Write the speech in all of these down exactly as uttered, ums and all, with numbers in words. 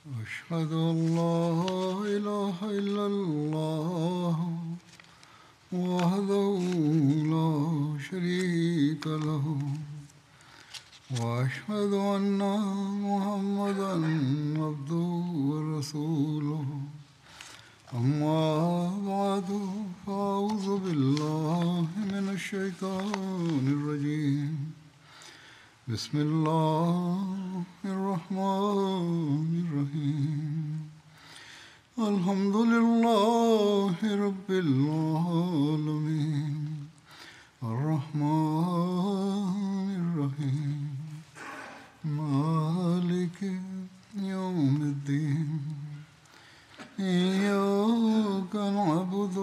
أشهد أن لا إله إلا الله وحده لا شريك له وأشهد أن محمدا عبده ورسوله أما بعد فأعوذ بالله من الشيطان الرجيم بسم الله الرحمن الرحيم الحمد لله رب العالمين الرحمن الرحيم مالك يوم الدين إياك نعبد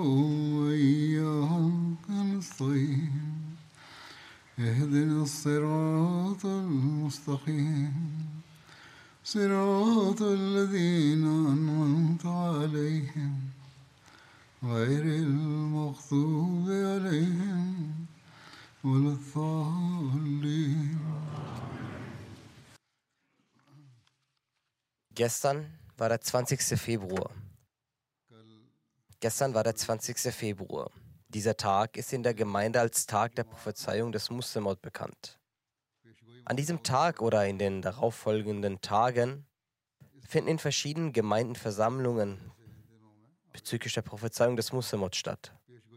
وإياك نستعين اهدنا الصراط المستقيم صراط الذين أنعمت عليهم غير المغضوب عليهم ولا الضالين. Gestern war der zwanzigste Februar. Gestern war der zwanzigste Februar. Dieser Tag ist in der Gemeinde als Tag der Prophezeiung des Muslimot bekannt. An diesem Tag oder in den darauffolgenden Tagen finden in verschiedenen Gemeinden Versammlungen bezüglich der Prophezeiung des Muslimot statt.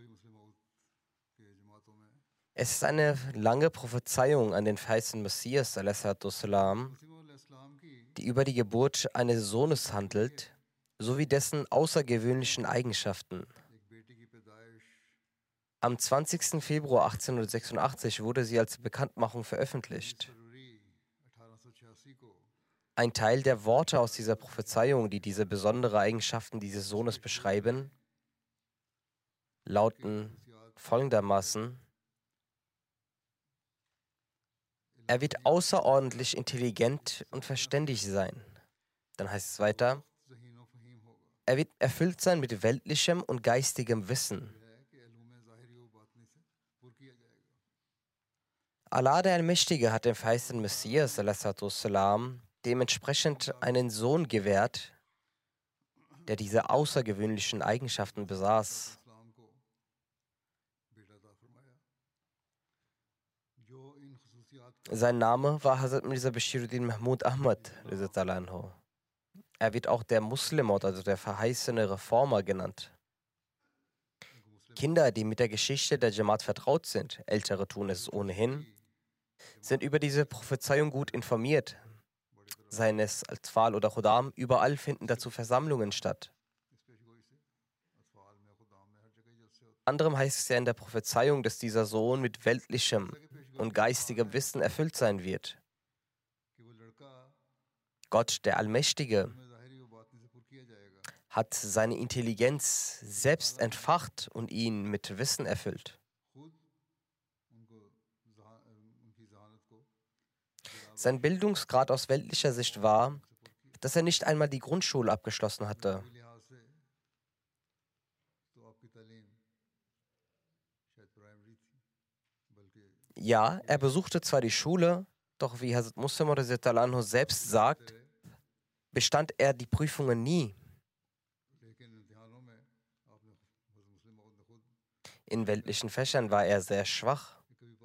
Es ist eine lange Prophezeiung an den verheißenen Messias, salam, die über die Geburt eines Sohnes handelt, sowie dessen außergewöhnlichen Eigenschaften. Am zwanzigsten Februar achtzehnhundertsechsundachtzig wurde sie als Bekanntmachung veröffentlicht. Ein Teil der Worte aus dieser Prophezeiung, die diese besonderen Eigenschaften dieses Sohnes beschreiben, lauten folgendermaßen: Er wird außerordentlich intelligent und verständig sein. Dann heißt es weiter: Er wird erfüllt sein mit weltlichem und geistigem Wissen. Allah der Allmächtige hat dem verheißenen Messias salam, dementsprechend einen Sohn gewährt, der diese außergewöhnlichen Eigenschaften besaß. Sein Name war Hazrat Mirza Bashiruddin Mahmud Ahmad. Er wird auch der Muslimot, also der verheißene Reformer, genannt. Kinder, die mit der Geschichte der Jamaat vertraut sind, Ältere tun es ohnehin, sind über diese Prophezeiung gut informiert. Seien es als Pfahl oder Khuddam, überall finden dazu Versammlungen statt. Anderem heißt es ja in der Prophezeiung, dass dieser Sohn mit weltlichem und geistigem Wissen erfüllt sein wird. Gott, der Allmächtige, hat seine Intelligenz selbst entfacht und ihn mit Wissen erfüllt. Sein Bildungsgrad aus weltlicher Sicht war, dass er nicht einmal die Grundschule abgeschlossen hatte. Ja, er besuchte zwar die Schule, doch wie Hazrat Muslim selbst sagt, bestand er die Prüfungen nie. In weltlichen Fächern war er sehr schwach.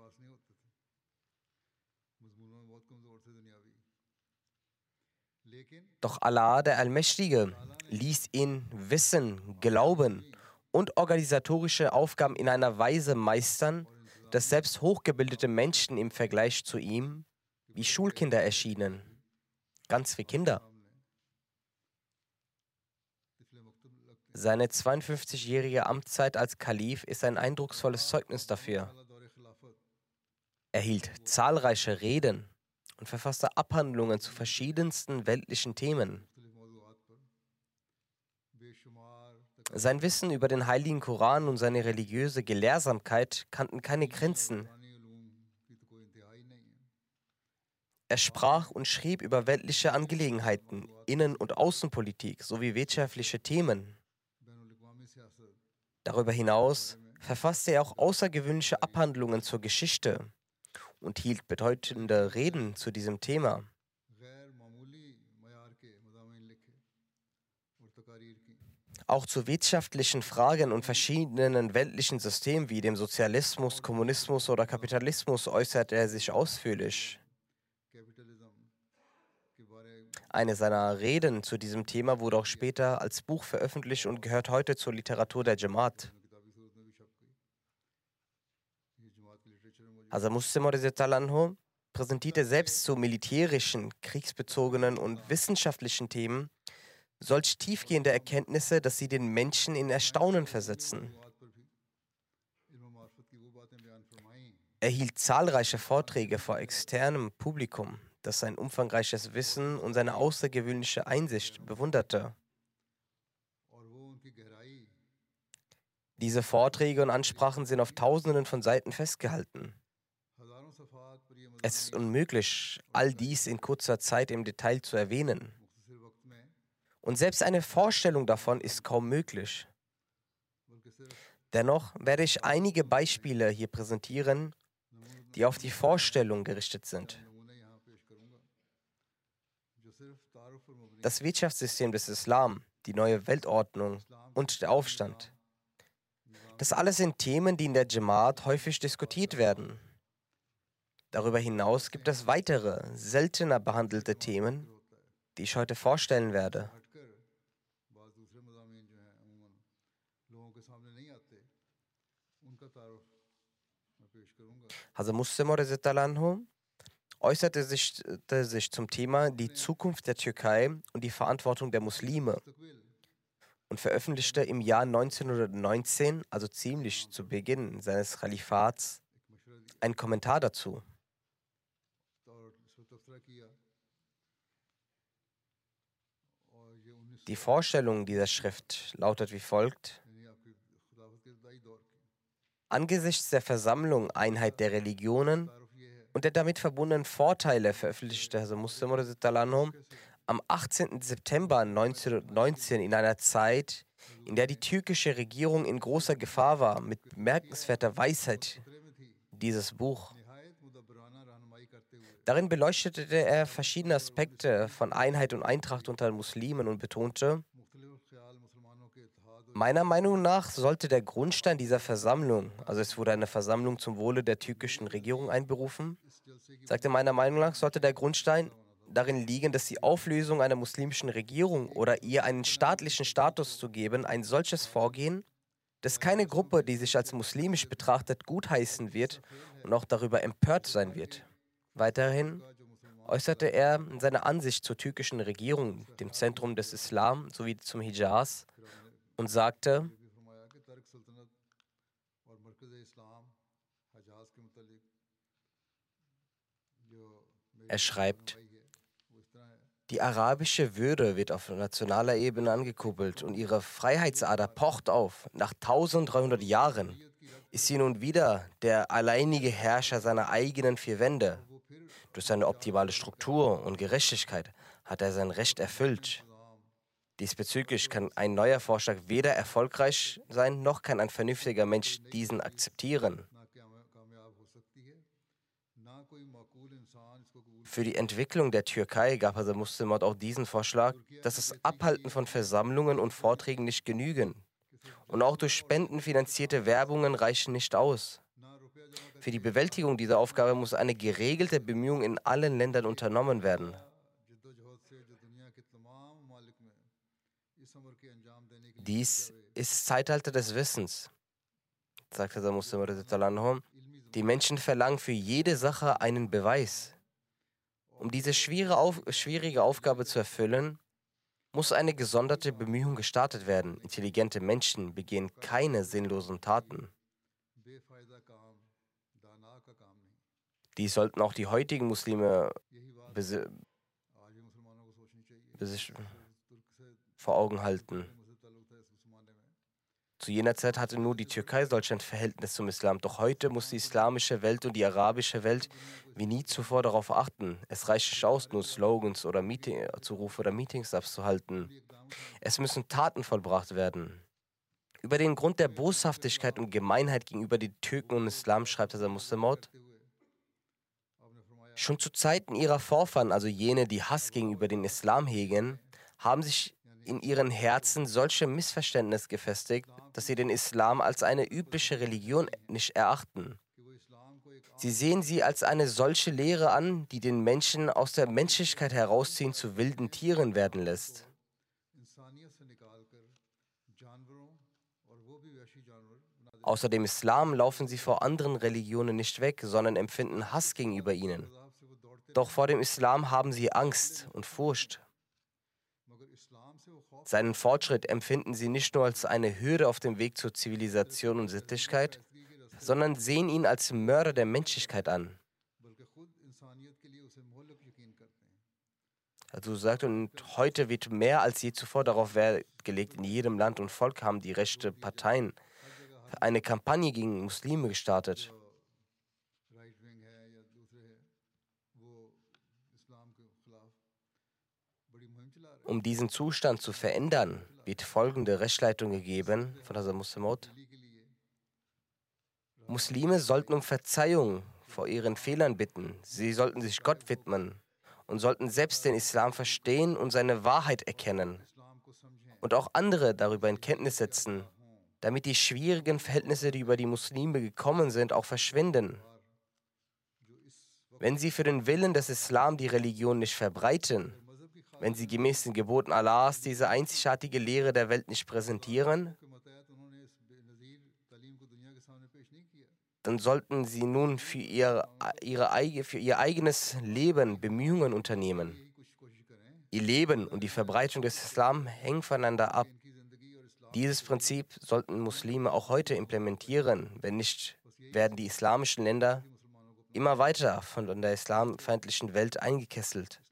Doch Allah, der Allmächtige, ließ ihn Wissen, Glauben und organisatorische Aufgaben in einer Weise meistern, dass selbst hochgebildete Menschen im Vergleich zu ihm wie Schulkinder erschienen. Ganz wie Kinder. Seine zweiundfünfzigjährige Amtszeit als Kalif ist ein eindrucksvolles Zeugnis dafür. Er hielt zahlreiche Reden und verfasste Abhandlungen zu verschiedensten weltlichen Themen. Sein Wissen über den heiligen Koran und seine religiöse Gelehrsamkeit kannten keine Grenzen. Er sprach und schrieb über weltliche Angelegenheiten, Innen- und Außenpolitik sowie wirtschaftliche Themen. Darüber hinaus verfasste er auch außergewöhnliche Abhandlungen zur Geschichte und hielt bedeutende Reden zu diesem Thema. Auch zu wirtschaftlichen Fragen und verschiedenen weltlichen Systemen wie dem Sozialismus, Kommunismus oder Kapitalismus äußert er sich ausführlich. Eine seiner Reden zu diesem Thema wurde auch später als Buch veröffentlicht und gehört heute zur Literatur der Jamaat. Hazrat Muslim Anhu präsentierte selbst zu militärischen, kriegsbezogenen und wissenschaftlichen Themen solch tiefgehende Erkenntnisse, dass sie den Menschen in Erstaunen versetzen. Er hielt zahlreiche Vorträge vor externem Publikum, das sein umfangreiches Wissen und seine außergewöhnliche Einsicht bewunderte. Diese Vorträge und Ansprachen sind auf Tausenden von Seiten festgehalten. Es ist unmöglich, all dies in kurzer Zeit im Detail zu erwähnen. Und selbst eine Vorstellung davon ist kaum möglich. Dennoch werde ich einige Beispiele hier präsentieren, die auf die Vorstellung gerichtet sind. Das Wirtschaftssystem des Islam, die neue Weltordnung und der Aufstand. Das alles sind Themen, die in der Jamaat häufig diskutiert werden. Darüber hinaus gibt es weitere, seltener behandelte Themen, die ich heute vorstellen werde. Hazrat Muslim Anhu äußerte sich, äh, sich zum Thema die Zukunft der Türkei und die Verantwortung der Muslime und veröffentlichte im Jahr neunzehnhundertneunzehn, also ziemlich zu Beginn seines Khalifats, einen Kommentar dazu. Die Vorstellung dieser Schrift lautet wie folgt: Angesichts der Versammlung Einheit der Religionen und der damit verbundenen Vorteile veröffentlichte Hazrat Muslim Anhu am achtzehnten September neunzehnhundertneunzehn in einer Zeit, in der die türkische Regierung in großer Gefahr war, mit bemerkenswerter Weisheit dieses Buch. Darin beleuchtete er verschiedene Aspekte von Einheit und Eintracht unter den Muslimen und betonte: Meiner Meinung nach sollte der Grundstein dieser Versammlung, also es wurde eine Versammlung zum Wohle der türkischen Regierung einberufen, sagte meiner Meinung nach sollte der Grundstein darin liegen, dass die Auflösung einer muslimischen Regierung oder ihr einen staatlichen Status zu geben, ein solches Vorgehen, dass keine Gruppe, die sich als muslimisch betrachtet, gutheißen wird und auch darüber empört sein wird. Weiterhin äußerte er seine Ansicht zur türkischen Regierung, dem Zentrum des Islam sowie zum Hijaz, und sagte: Er schreibt, die arabische Würde wird auf nationaler Ebene angekuppelt und ihre Freiheitsader pocht auf. Nach dreizehnhundert Jahren ist sie nun wieder der alleinige Herrscher seiner eigenen vier Wände. Durch seine optimale Struktur und Gerechtigkeit hat er sein Recht erfüllt. Diesbezüglich kann ein neuer Vorschlag weder erfolgreich sein, noch kann ein vernünftiger Mensch diesen akzeptieren. Für die Entwicklung der Türkei gab Hazrat Muslim auch diesen Vorschlag, dass das Abhalten von Versammlungen und Vorträgen nicht genügen. Und auch durch Spenden finanzierte Werbungen reichen nicht aus. Für die Bewältigung dieser Aufgabe muss eine geregelte Bemühung in allen Ländern unternommen werden. Dies ist das Zeitalter des Wissens, sagte der Muslim. Die Menschen verlangen für jede Sache einen Beweis. Um diese schwere Auf schwierige Aufgabe zu erfüllen, muss eine gesonderte Bemühung gestartet werden. Intelligente Menschen begehen keine sinnlosen Taten. Dies sollten auch die heutigen Muslime vor Augen halten. Zu jener Zeit hatte nur die Türkei solch ein Verhältnis zum Islam. Doch heute muss die islamische Welt und die arabische Welt wie nie zuvor darauf achten. Es reicht nicht aus, nur Slogans oder Meeting, Zurufe oder Meetings abzuhalten. Es müssen Taten vollbracht werden. Über den Grund der Boshaftigkeit und Gemeinheit gegenüber den Türken und Islam schreibt Hazrat Muslim Maud: Schon zu Zeiten ihrer Vorfahren, also jene, die Hass gegenüber dem Islam hegen, haben sich in ihren Herzen solche Missverständnisse gefestigt, dass sie den Islam als eine übliche Religion nicht erachten. Sie sehen sie als eine solche Lehre an, die den Menschen aus der Menschlichkeit herausziehen zu wilden Tieren werden lässt. Außer dem Islam laufen sie vor anderen Religionen nicht weg, sondern empfinden Hass gegenüber ihnen. Doch vor dem Islam haben sie Angst und Furcht. Seinen Fortschritt empfinden sie nicht nur als eine Hürde auf dem Weg zur Zivilisation und Sittlichkeit, sondern sehen ihn als Mörder der Menschlichkeit an. Also sagt, und heute wird mehr als je zuvor darauf Wert gelegt, in jedem Land und Volk haben die rechten Parteien eine Kampagne gegen Muslime gestartet. Um diesen Zustand zu verändern, wird folgende Rechtsleitung gegeben von Hazrat Musleh Maud. Muslime sollten um Verzeihung vor ihren Fehlern bitten. Sie sollten sich Gott widmen und sollten selbst den Islam verstehen und seine Wahrheit erkennen und auch andere darüber in Kenntnis setzen, damit die schwierigen Verhältnisse, die über die Muslime gekommen sind, auch verschwinden. Wenn sie für den Willen des Islam die Religion nicht verbreiten, wenn sie gemäß den Geboten Allahs diese einzigartige Lehre der Welt nicht präsentieren, dann sollten sie nun für ihr, ihre, für ihr eigenes Leben Bemühungen unternehmen. Ihr Leben und die Verbreitung des Islam hängen voneinander ab. Dieses Prinzip sollten Muslime auch heute implementieren, wenn nicht, werden die islamischen Länder immer weiter von der islamfeindlichen Welt eingekesselt.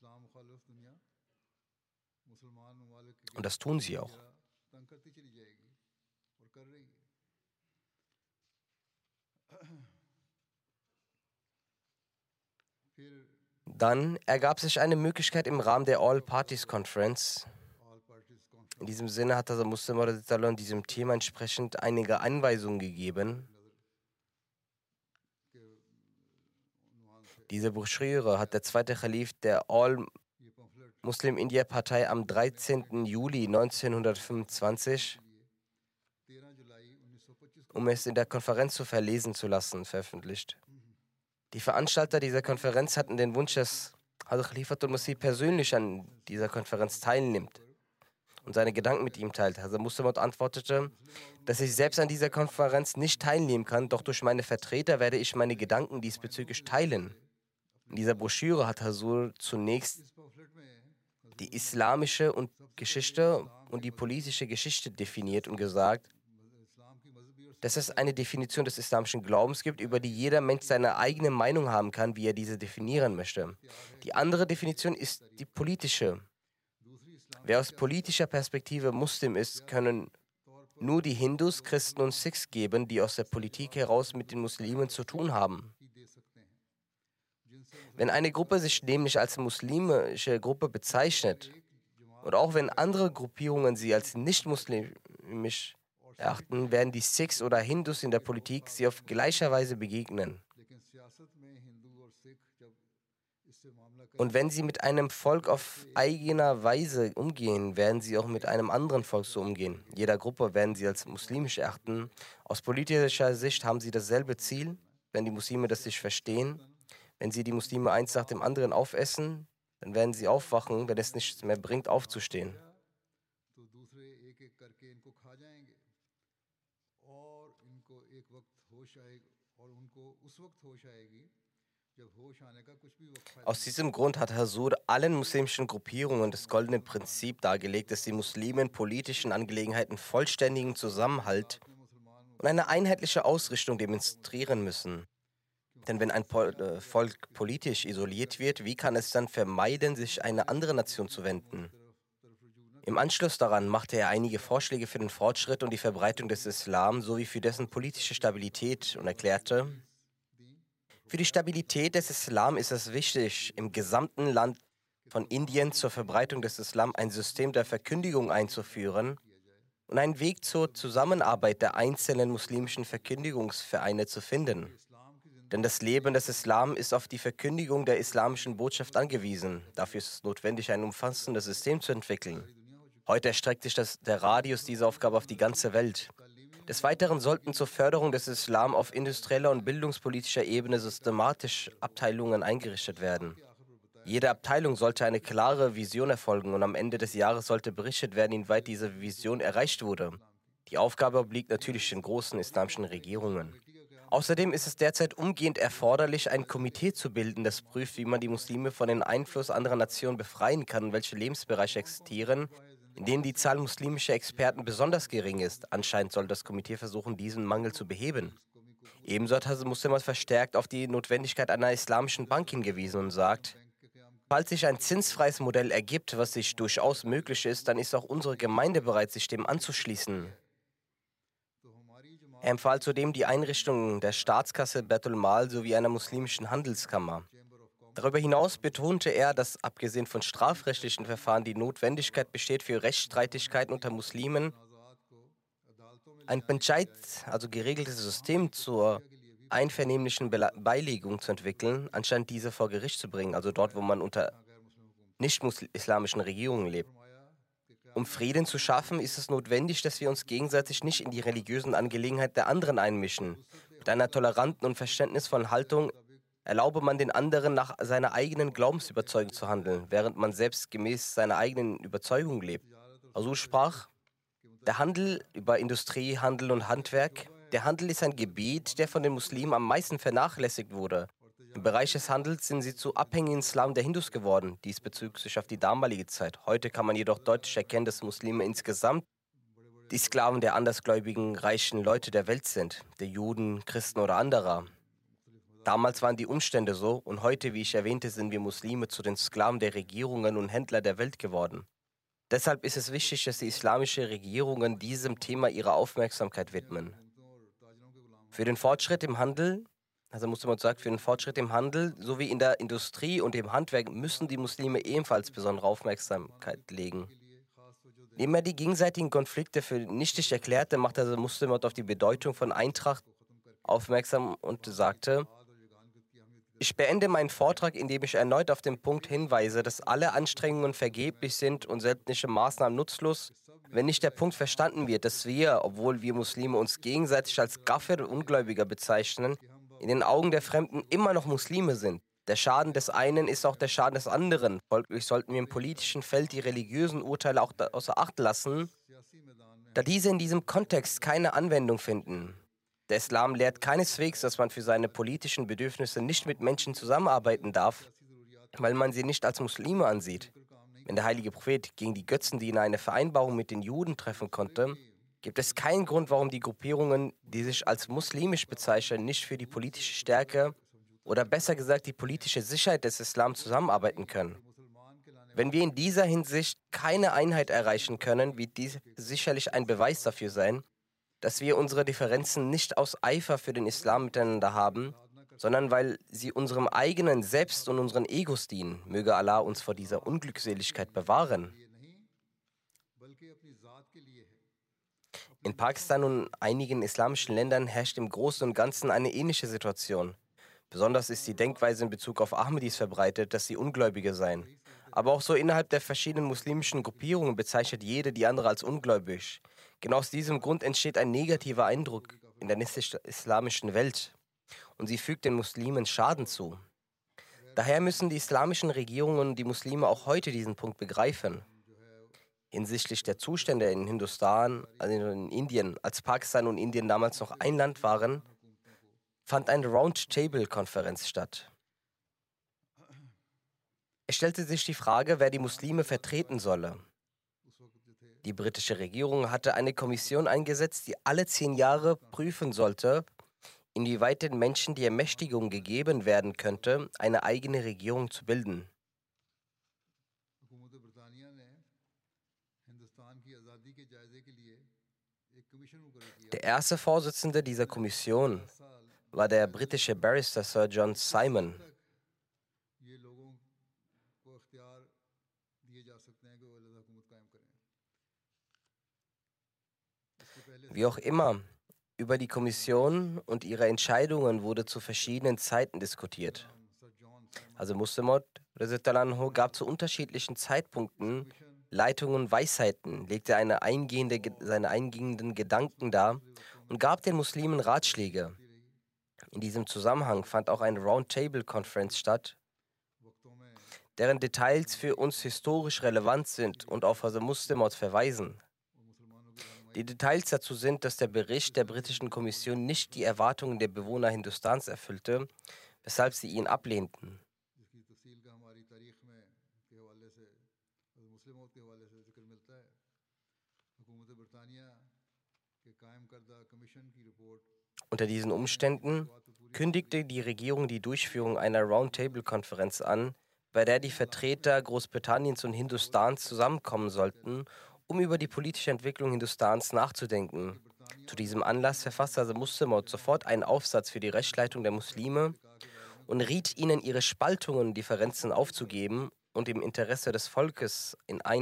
Und das tun sie auch. Dann ergab sich eine Möglichkeit im Rahmen der All Parties Conference. In diesem Sinne hat der Muslim in diesem Thema entsprechend einige Anweisungen gegeben. Diese Broschüre hat der zweite Khalif der All Muslim India Partei am dreizehnten Juli neunzehnhundertfünfundzwanzig, um es in der Konferenz zu verlesen zu lassen, veröffentlicht. Die Veranstalter dieser Konferenz hatten den Wunsch, dass Hazrat Khalifatul Masih persönlich an dieser Konferenz teilnimmt und seine Gedanken mit ihm teilt. Hazrat Musleh Maud antwortete, dass ich selbst an dieser Konferenz nicht teilnehmen kann, doch durch meine Vertreter werde ich meine Gedanken diesbezüglich teilen. In dieser Broschüre hat Hazur zunächst die islamische und Geschichte und die politische Geschichte definiert und gesagt, dass es eine Definition des islamischen Glaubens gibt, über die jeder Mensch seine eigene Meinung haben kann, wie er diese definieren möchte. Die andere Definition ist die politische. Wer aus politischer Perspektive Muslim ist, können nur die Hindus, Christen und Sikhs geben, die aus der Politik heraus mit den Muslimen zu tun haben. Wenn eine Gruppe sich nämlich als muslimische Gruppe bezeichnet und auch wenn andere Gruppierungen sie als nicht muslimisch erachten, werden die Sikhs oder Hindus in der Politik sie auf gleicher Weise begegnen. Und wenn sie mit einem Volk auf eigener Weise umgehen, werden sie auch mit einem anderen Volk so umgehen. Jeder Gruppe werden sie als muslimisch erachten. Aus politischer Sicht haben sie dasselbe Ziel, wenn die Muslime das sich verstehen. Wenn sie die Muslime eins nach dem anderen aufessen, dann werden sie aufwachen, wenn es nichts mehr bringt, aufzustehen. Aus diesem Grund hat Hazur allen muslimischen Gruppierungen das goldene Prinzip dargelegt, dass die Muslimen politischen Angelegenheiten vollständigen Zusammenhalt und eine einheitliche Ausrichtung demonstrieren müssen. Denn wenn ein Volk politisch isoliert wird, wie kann es dann vermeiden, sich eine andere Nation zu wenden? Im Anschluss daran machte er einige Vorschläge für den Fortschritt und die Verbreitung des Islam sowie für dessen politische Stabilität und erklärte, für die Stabilität des Islam ist es wichtig, im gesamten Land von Indien zur Verbreitung des Islam ein System der Verkündigung einzuführen und einen Weg zur Zusammenarbeit der einzelnen muslimischen Verkündigungsvereine zu finden. Denn das Leben des Islam ist auf die Verkündigung der islamischen Botschaft angewiesen. Dafür ist es notwendig, ein umfassendes System zu entwickeln. Heute erstreckt sich das, der Radius dieser Aufgabe auf die ganze Welt. Des Weiteren sollten zur Förderung des Islam auf industrieller und bildungspolitischer Ebene systematisch Abteilungen eingerichtet werden. Jede Abteilung sollte eine klare Vision erfolgen und am Ende des Jahres sollte berichtet werden, inwieweit diese Vision erreicht wurde. Die Aufgabe obliegt natürlich den großen islamischen Regierungen. Außerdem ist es derzeit umgehend erforderlich, ein Komitee zu bilden, das prüft, wie man die Muslime von den Einfluss anderer Nationen befreien kann und welche Lebensbereiche existieren, in denen die Zahl muslimischer Experten besonders gering ist. Anscheinend soll das Komitee versuchen, diesen Mangel zu beheben. Ebenso hat Hazrat Muslim verstärkt auf die Notwendigkeit einer islamischen Bank hingewiesen und sagt, falls sich ein zinsfreies Modell ergibt, was sich durchaus möglich ist, dann ist auch unsere Gemeinde bereit, sich dem anzuschließen. Er empfahl zudem die Einrichtung der Staatskasse Baitul Mal sowie einer muslimischen Handelskammer. Darüber hinaus betonte er, dass abgesehen von strafrechtlichen Verfahren die Notwendigkeit besteht, für Rechtsstreitigkeiten unter Muslimen ein Panchayat, also geregeltes System zur einvernehmlichen Bele- Beilegung zu entwickeln, anstatt diese vor Gericht zu bringen, also dort, wo man unter nicht-islamischen Regierungen lebt. Um Frieden zu schaffen, ist es notwendig, dass wir uns gegenseitig nicht in die religiösen Angelegenheiten der anderen einmischen. Mit einer toleranten und verständnisvollen Haltung erlaube man den anderen, nach seiner eigenen Glaubensüberzeugung zu handeln, während man selbst gemäß seiner eigenen Überzeugung lebt. Also sprach, der Handel über Industrie, Handel und Handwerk. Der Handel ist ein Gebiet, der von den Muslimen am meisten vernachlässigt wurde. Im Bereich des Handels sind sie zu abhängigen Sklaven der Hindus geworden. Dies bezog sich auf die damalige Zeit. Heute kann man jedoch deutlich erkennen, dass Muslime insgesamt die Sklaven der andersgläubigen, reichen Leute der Welt sind, der Juden, Christen oder anderer. Damals waren die Umstände so und heute, wie ich erwähnte, sind wir Muslime zu den Sklaven der Regierungen und Händler der Welt geworden. Deshalb ist es wichtig, dass die islamischen Regierungen diesem Thema ihre Aufmerksamkeit widmen. Für den Fortschritt im Handel, also muss man sagen, für den Fortschritt im Handel sowie in der Industrie und im Handwerk müssen die Muslime ebenfalls besondere Aufmerksamkeit legen. Indem er die gegenseitigen Konflikte für nichtig erklärte, machte der Muslim auf die Bedeutung von Eintracht aufmerksam und sagte, ich beende meinen Vortrag, indem ich erneut auf den Punkt hinweise, dass alle Anstrengungen vergeblich sind und sämtliche Maßnahmen nutzlos, wenn nicht der Punkt verstanden wird, dass wir, obwohl wir Muslime uns gegenseitig als Kafir und Ungläubiger bezeichnen, in den Augen der Fremden immer noch Muslime sind. Der Schaden des einen ist auch der Schaden des anderen. Folglich sollten wir im politischen Feld die religiösen Urteile auch außer Acht lassen, da diese in diesem Kontext keine Anwendung finden. Der Islam lehrt keineswegs, dass man für seine politischen Bedürfnisse nicht mit Menschen zusammenarbeiten darf, weil man sie nicht als Muslime ansieht. Wenn der heilige Prophet gegen die Götzendiener eine Vereinbarung mit den Juden treffen konnte, gibt es keinen Grund, warum die Gruppierungen, die sich als muslimisch bezeichnen, nicht für die politische Stärke oder besser gesagt die politische Sicherheit des Islam zusammenarbeiten können. Wenn wir in dieser Hinsicht keine Einheit erreichen können, wird dies sicherlich ein Beweis dafür sein, dass wir unsere Differenzen nicht aus Eifer für den Islam miteinander haben, sondern weil sie unserem eigenen Selbst und unseren Egos dienen. Möge Allah uns vor dieser Unglückseligkeit bewahren. In Pakistan und einigen islamischen Ländern herrscht im Großen und Ganzen eine ähnliche Situation. Besonders ist die Denkweise in Bezug auf Ahmadis verbreitet, dass sie Ungläubige seien. Aber auch so innerhalb der verschiedenen muslimischen Gruppierungen bezeichnet jede die andere als ungläubig. Genau aus diesem Grund entsteht ein negativer Eindruck in der nicht-islamischen Welt und sie fügt den Muslimen Schaden zu. Daher müssen die islamischen Regierungen und die Muslime auch heute diesen Punkt begreifen. Hinsichtlich der Zustände in Hindustan, also in Indien, als Pakistan und Indien damals noch ein Land waren, fand eine Roundtable-Konferenz statt. Es stellte sich die Frage, wer die Muslime vertreten solle. Die britische Regierung hatte eine Kommission eingesetzt, die alle zehn Jahre prüfen sollte, inwieweit den Menschen die Ermächtigung gegeben werden könnte, eine eigene Regierung zu bilden. Der erste Vorsitzende dieser Kommission war der britische Barrister Sir John Simon. Wie auch immer, Über die Kommission und ihre Entscheidungen wurde zu verschiedenen Zeiten diskutiert. Also Muslimot Anhu gab zu unterschiedlichen Zeitpunkten Leitungen und Weisheiten, legte eine eingehende, seine eingehenden Gedanken dar und gab den Muslimen Ratschläge. In diesem Zusammenhang fand auch eine Roundtable-Conference statt, deren Details für uns historisch relevant sind und auf Hazrat Musleh Maud verweisen. Die Details dazu sind, dass der Bericht der britischen Kommission nicht die Erwartungen der Bewohner Hindustans erfüllte, weshalb sie ihn ablehnten. Unter diesen Umständen kündigte die Regierung die Durchführung einer Roundtable-Konferenz an, bei der die Vertreter Großbritanniens und Hindustans zusammenkommen sollten, um über die politische Entwicklung Hindustans nachzudenken. Zu diesem Anlass verfasste also Musleh Maud sofort einen Aufsatz für die Rechtsleitung der Muslime und riet ihnen, ihre Spaltungen und Differenzen aufzugeben und im Interesse des Volkes in ein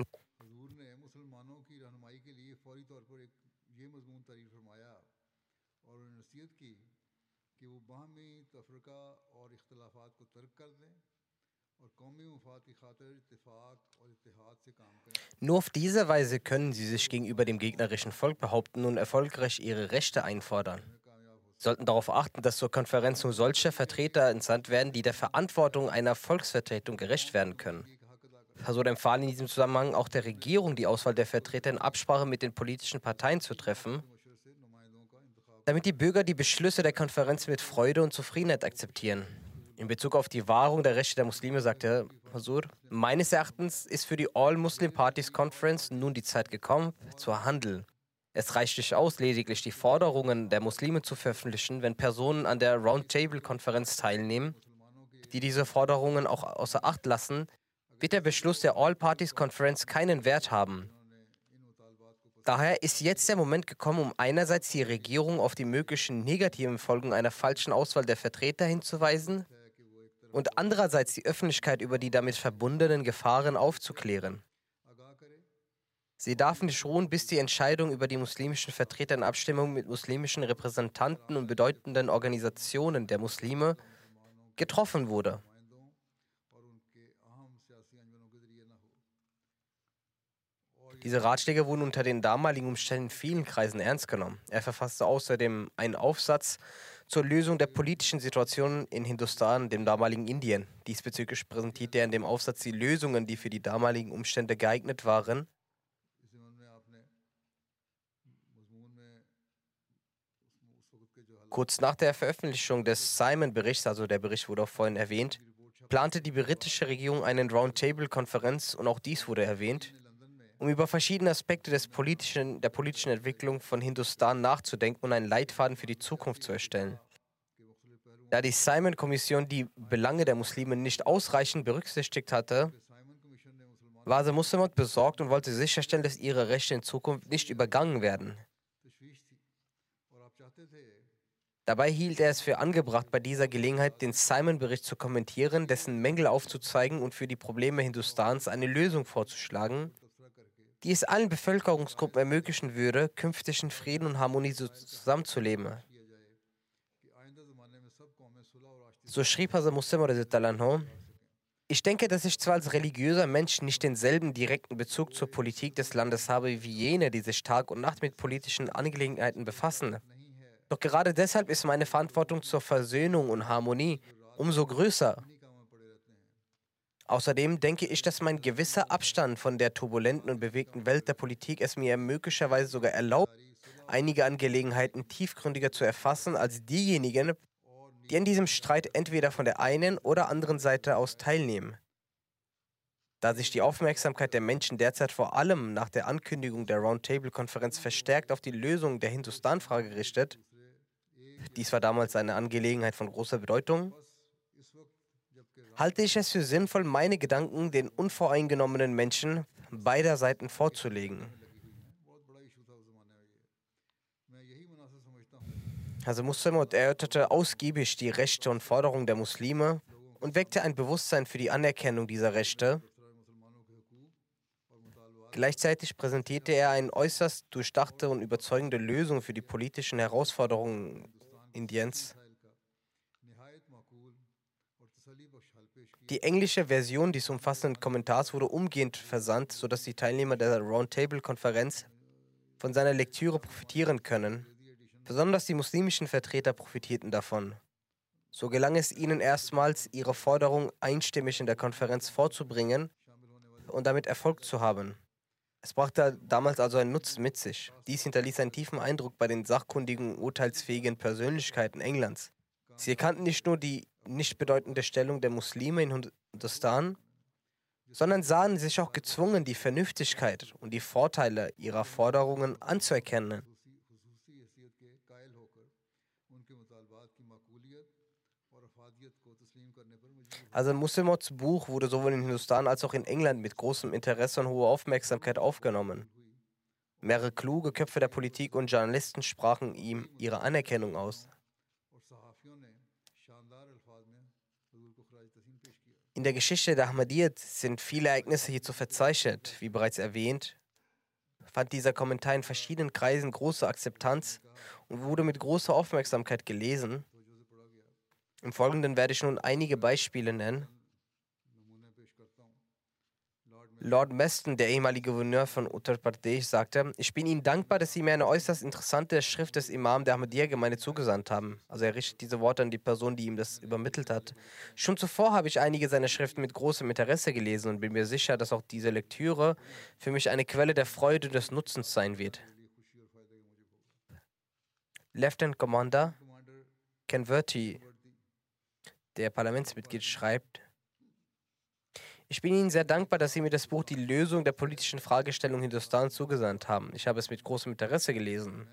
Nur auf diese Weise können sie sich gegenüber dem gegnerischen Volk behaupten und erfolgreich ihre Rechte einfordern. Sie sollten darauf achten, dass zur Konferenz nur solche Vertreter entsandt werden, die der Verantwortung einer Volksvertretung gerecht werden können. Hazur empfahl in diesem Zusammenhang auch der Regierung, die Auswahl der Vertreter in Absprache mit den politischen Parteien zu treffen, damit die Bürger die Beschlüsse der Konferenz mit Freude und Zufriedenheit akzeptieren. In Bezug auf die Wahrung der Rechte der Muslime sagte Hazur: Meines Erachtens ist für die All-Muslim Parties Conference nun die Zeit gekommen, zu handeln. Es reicht nicht aus, lediglich die Forderungen der Muslime zu veröffentlichen, wenn Personen an der Roundtable-Konferenz teilnehmen, die diese Forderungen auch außer Acht lassen, wird der Beschluss der All-Parties Conference keinen Wert haben. Daher ist jetzt der Moment gekommen, um einerseits die Regierung auf die möglichen negativen Folgen einer falschen Auswahl der Vertreter hinzuweisen und andererseits die Öffentlichkeit über die damit verbundenen Gefahren aufzuklären. Sie darf nicht ruhen, bis die Entscheidung über die muslimischen Vertreter in Abstimmung mit muslimischen Repräsentanten und bedeutenden Organisationen der Muslime getroffen wurde. Diese Ratschläge wurden unter den damaligen Umständen in vielen Kreisen ernst genommen. Er verfasste außerdem einen Aufsatz zur Lösung der politischen Situation in Hindustan, dem damaligen Indien. Diesbezüglich präsentierte er in dem Aufsatz die Lösungen, die für die damaligen Umstände geeignet waren. Kurz nach der Veröffentlichung des Simon-Berichts, also der Bericht wurde auch vorhin erwähnt, plante die britische Regierung eine Roundtable-Konferenz, und auch dies wurde erwähnt, um über verschiedene Aspekte des politischen, der politischen Entwicklung von Hindustan nachzudenken und einen Leitfaden für die Zukunft zu erstellen. Da die Simon-Kommission die Belange der Muslime nicht ausreichend berücksichtigt hatte, war der Musleh Maud besorgt und wollte sicherstellen, dass ihre Rechte in Zukunft nicht übergangen werden. Dabei hielt er es für angebracht, bei dieser Gelegenheit den Simon-Bericht zu kommentieren, dessen Mängel aufzuzeigen und für die Probleme Hindustans eine Lösung vorzuschlagen, die es allen Bevölkerungsgruppen ermöglichen würde, künftig in Frieden und Harmonie zusammenzuleben. So schrieb Hazrat Musleh Maud: Ich denke, dass ich zwar als religiöser Mensch nicht denselben direkten Bezug zur Politik des Landes habe wie jene, die sich Tag und Nacht mit politischen Angelegenheiten befassen. Doch gerade deshalb ist meine Verantwortung zur Versöhnung und Harmonie umso größer. Außerdem denke ich, dass mein gewisser Abstand von der turbulenten und bewegten Welt der Politik es mir möglicherweise sogar erlaubt, einige Angelegenheiten tiefgründiger zu erfassen als diejenigen, die an diesem Streit entweder von der einen oder anderen Seite aus teilnehmen. Da sich die Aufmerksamkeit der Menschen derzeit vor allem nach der Ankündigung der Roundtable-Konferenz verstärkt auf die Lösung der Hindustan-Frage richtet, dies war damals eine Angelegenheit von großer Bedeutung, halte ich es für sinnvoll, meine Gedanken den unvoreingenommenen Menschen beider Seiten vorzulegen. Also Musleh Maud erörterte ausgiebig die Rechte und Forderungen der Muslime und weckte ein Bewusstsein für die Anerkennung dieser Rechte. Gleichzeitig präsentierte er eine äußerst durchdachte und überzeugende Lösung für die politischen Herausforderungen Indiens. Die englische Version dieses umfassenden Kommentars wurde umgehend versandt, sodass die Teilnehmer der Roundtable-Konferenz von seiner Lektüre profitieren können. Besonders die muslimischen Vertreter profitierten davon. So gelang es ihnen erstmals, ihre Forderung einstimmig in der Konferenz vorzubringen und damit Erfolg zu haben. Es brachte damals also einen Nutzen mit sich. Dies hinterließ einen tiefen Eindruck bei den sachkundigen und urteilsfähigen Persönlichkeiten Englands. Sie erkannten nicht nur die nicht bedeutende Stellung der Muslime in Hindustan, sondern sahen sich auch gezwungen, die Vernünftigkeit und die Vorteile ihrer Forderungen anzuerkennen. Also Muslimods Buch wurde sowohl in Hindustan als auch in England mit großem Interesse und hoher Aufmerksamkeit aufgenommen. Mehrere kluge Köpfe der Politik und Journalisten sprachen ihm ihre Anerkennung aus. In der Geschichte der Ahmadiyyat sind viele Ereignisse hierzu verzeichnet. Wie bereits erwähnt, fand dieser Kommentar in verschiedenen Kreisen große Akzeptanz und wurde mit großer Aufmerksamkeit gelesen. Im Folgenden werde ich nun einige Beispiele nennen. Lord Meston, der ehemalige Gouverneur von Uttar Pradesh, sagte: Ich bin Ihnen dankbar, dass Sie mir eine äußerst interessante Schrift des Imam der Ahmadiyya-Gemeinde zugesandt haben. Also er richtet diese Worte an die Person, die ihm das übermittelt hat. Schon zuvor habe ich einige seiner Schriften mit großem Interesse gelesen und bin mir sicher, dass auch diese Lektüre für mich eine Quelle der Freude und des Nutzens sein wird. Lieutenant Commander Kenverty, der Parlamentsmitglied, schreibt: Ich bin Ihnen sehr dankbar, dass Sie mir das Buch Die Lösung der politischen Fragestellung Hindustans zugesandt haben. Ich habe es mit großem Interesse gelesen.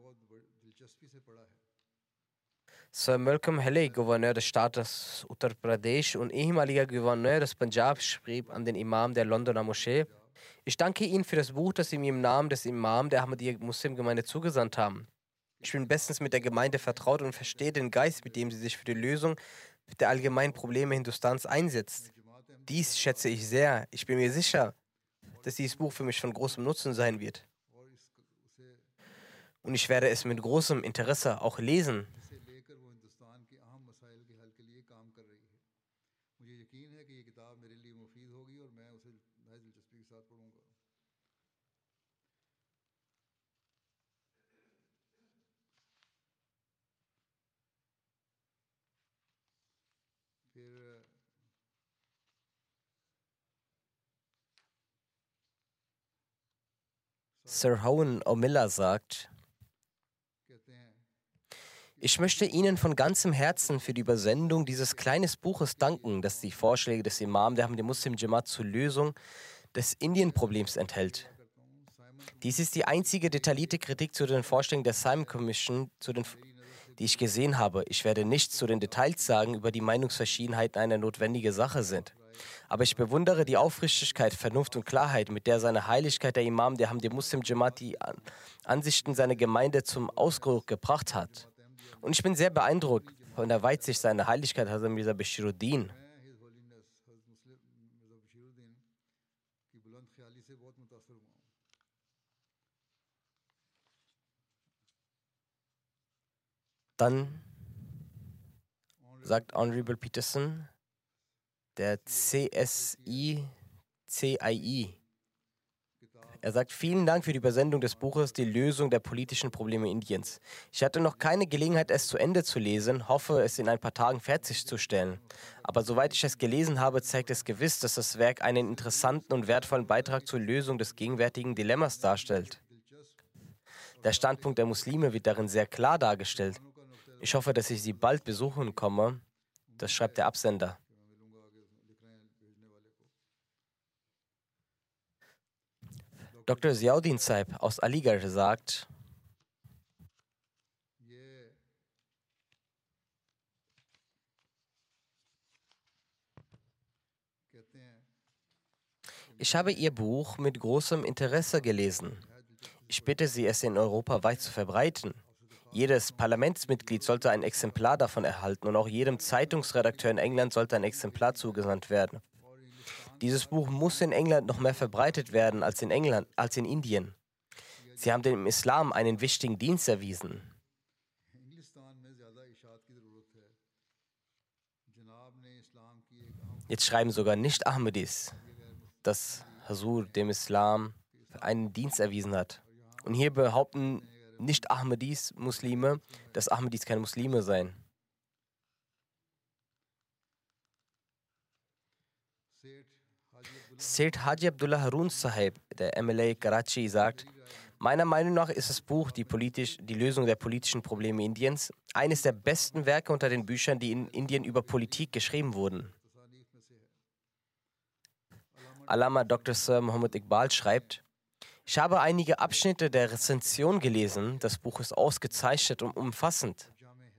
Sir Malcolm Halley, Gouverneur des Staates Uttar Pradesh und ehemaliger Gouverneur des Punjab, schrieb an den Imam der Londoner Moschee: Ich danke Ihnen für das Buch, das Sie mir im Namen des Imam der Ahmadiyya-Muslim-Gemeinde zugesandt haben. Ich bin bestens mit der Gemeinde vertraut und verstehe den Geist, mit dem sie sich für die Lösung der allgemeinen Probleme Hindustans einsetzt. Dies schätze ich sehr. Ich bin mir sicher, dass dieses Buch für mich von großem Nutzen sein wird. Und ich werde es mit großem Interesse auch lesen. Sir Owen O'Miller sagt: Ich möchte Ihnen von ganzem Herzen für die Übersendung dieses kleinen Buches danken, das die Vorschläge des Imam der Muslim Jamaat zur Lösung des Indien-Problems enthält. Dies ist die einzige detaillierte Kritik zu den Vorschlägen der Simon Commission, zu den, die ich gesehen habe. Ich werde nichts zu den Details sagen, über die Meinungsverschiedenheiten eine notwendige Sache sind. Aber ich bewundere die Aufrichtigkeit, Vernunft und Klarheit, mit der seine Heiligkeit der Imam der Muslim Jamaat die Ansichten seiner Gemeinde zum Ausdruck gebracht hat. Und ich bin sehr beeindruckt von der Weitsicht seiner Heiligkeit Hazrat Mirza Bashiruddin. Dann sagt Honorable Peterson, der C S I C I I. Er sagt: Vielen Dank für die Übersendung des Buches Die Lösung der politischen Probleme Indiens. Ich hatte noch keine Gelegenheit, es zu Ende zu lesen, hoffe, es in ein paar Tagen fertigzustellen. Aber soweit ich es gelesen habe, zeigt es gewiss, dass das Werk einen interessanten und wertvollen Beitrag zur Lösung des gegenwärtigen Dilemmas darstellt. Der Standpunkt der Muslime wird darin sehr klar dargestellt. Ich hoffe, dass ich Sie bald besuchen komme. Das schreibt der Absender. Doktor Ziauddin Saib aus Aligarh sagt: Ich habe Ihr Buch mit großem Interesse gelesen. Ich bitte Sie, es in Europa weit zu verbreiten. Jedes Parlamentsmitglied sollte ein Exemplar davon erhalten und auch jedem Zeitungsredakteur in England sollte ein Exemplar zugesandt werden. Dieses Buch muss in England noch mehr verbreitet werden als in England, als in Indien. Sie haben dem Islam einen wichtigen Dienst erwiesen. Jetzt schreiben sogar Nicht-Ahmadis, dass Huzur dem Islam einen Dienst erwiesen hat. Und hier behaupten Nicht-Ahmadis, Muslime, dass Ahmadis keine Muslime seien. Seth Haji Abdullah Harun Sahib, der M L A Karachi, sagt, meiner Meinung nach ist das Buch die, politisch, die Lösung der politischen Probleme Indiens eines der besten Werke unter den Büchern, die in Indien über Politik geschrieben wurden. Allama Doktor Sir Muhammad Iqbal schreibt, ich habe einige Abschnitte der Rezension gelesen. Das Buch ist ausgezeichnet und umfassend.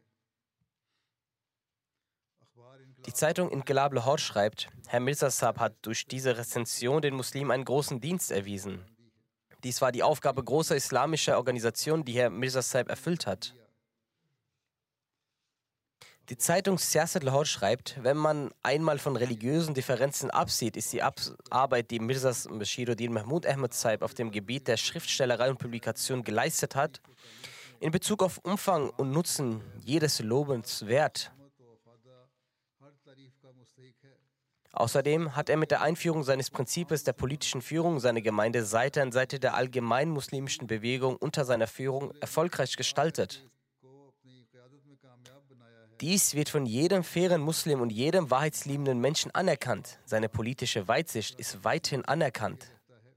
Die Zeitung Inqilab Lahore schreibt, Herr Mirza Sahib hat durch diese Rezension den Muslimen einen großen Dienst erwiesen. Dies war die Aufgabe großer islamischer Organisationen, die Herr Mirza Sahib erfüllt hat. Die Zeitung Siyasat Lahore schreibt, wenn man einmal von religiösen Differenzen absieht, ist die Ab Arbeit, die Mirza Bashiruddin Mahmud Ahmad Sahib auf dem Gebiet der Schriftstellerei und Publikation geleistet hat, in Bezug auf Umfang und Nutzen jedes lobenswert. Außerdem hat er mit der Einführung seines Prinzips der politischen Führung seine Gemeinde Seite an Seite der allgemeinen muslimischen Bewegung unter seiner Führung erfolgreich gestaltet. Dies wird von jedem fairen Muslim und jedem wahrheitsliebenden Menschen anerkannt. Seine politische Weitsicht ist weithin anerkannt.